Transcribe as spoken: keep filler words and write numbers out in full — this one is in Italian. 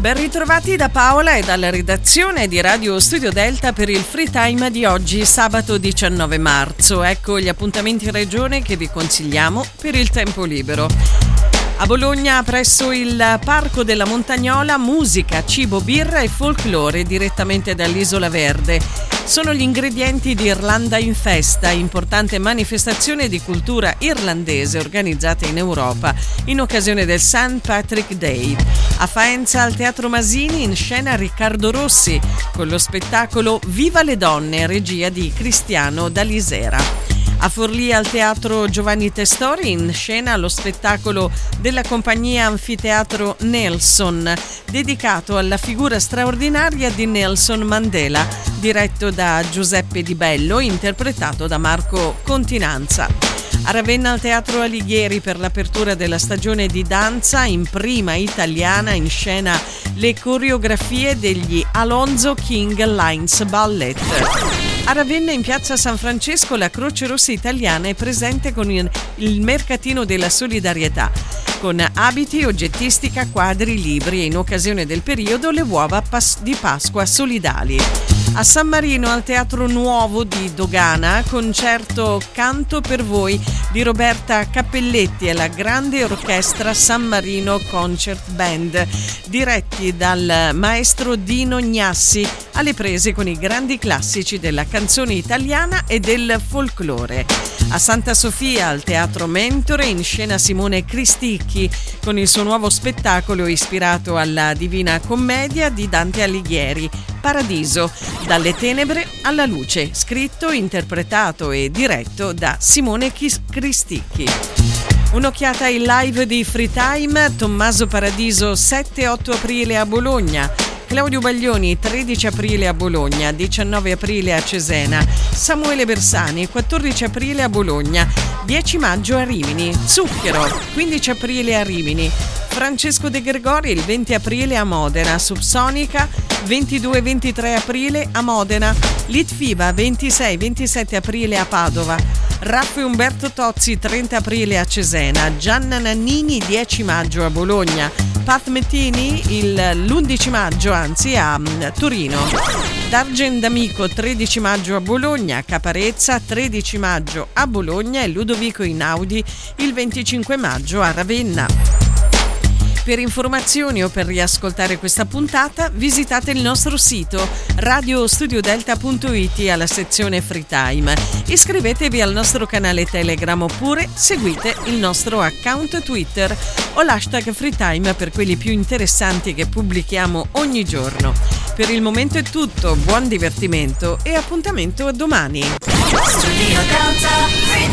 Ben ritrovati da Paola e dalla redazione di Radio Studio Delta per il Free Time di oggi, sabato diciannove marzo. Ecco gli appuntamenti in regione che vi consigliamo per il tempo libero. A Bologna, presso il Parco della Montagnola, musica, cibo, birra e folklore direttamente dall'Isola Verde. Sono gli ingredienti di Irlanda in Festa, importante manifestazione di cultura irlandese organizzata in Europa in occasione del Saint Patrick Day. A Faenza, al Teatro Masini, in scena Riccardo Rossi con lo spettacolo Viva le donne, regia di Cristiano Dalisera. A Forlì, al Teatro Giovanni Testori, in scena lo spettacolo della compagnia Anfiteatro Nelson, dedicato alla figura straordinaria di Nelson Mandela, diretto da Giuseppe Di Bello, interpretato da Marco Continanza. A Ravenna, al Teatro Alighieri, per l'apertura della stagione di danza in prima italiana, in scena le coreografie degli Alonzo King Lines Ballet. A Ravenna, in piazza San Francesco, la Croce Rossa Italiana è presente con il Mercatino della Solidarietà, con abiti, oggettistica, quadri, libri e in occasione del periodo le uova pas- di Pasqua solidali. A San Marino, al Teatro Nuovo di Dogana, concerto Canto per voi di Roberta Cappelletti e la grande orchestra San Marino Concert Band, diretti dal maestro Dino Gnassi, alle prese con i grandi classici della canzone italiana e del folklore. A Santa Sofia, al Teatro Mentore, in scena Simone Cristicchi con il suo nuovo spettacolo ispirato alla Divina Commedia di Dante Alighieri, Paradiso, dalle tenebre alla luce, scritto, interpretato e diretto da Simone Cristicchi. Un'occhiata ai live di Free Time: Tommaso Paradiso sette otto aprile a Bologna, Claudio Baglioni tredici aprile a Bologna, diciannove aprile a Cesena, Samuele Bersani quattordici aprile a Bologna, dieci maggio a Rimini, Zucchero quindici aprile a Rimini, Francesco De Gregori il venti aprile a Modena, Subsonica ventidue ventitré aprile a Modena, Litfiba ventisei ventisette aprile a Padova, Raffa e Umberto Tozzi trenta aprile a Cesena, Gianna Nannini dieci maggio a Bologna, Pat Mettini il, l'undici maggio anzi a Torino, D'Argen D'Amico tredici maggio a Bologna, Caparezza tredici maggio a Bologna e Ludovico Inaudi il venticinque maggio a Ravenna. Per informazioni o per riascoltare questa puntata visitate il nostro sito radio studio delta punto it alla sezione Free Time. Iscrivetevi al nostro canale Telegram oppure seguite il nostro account Twitter o l'hashtag Free Time per quelli più interessanti che pubblichiamo ogni giorno. Per il momento è tutto, buon divertimento e appuntamento a domani. Studio Delta.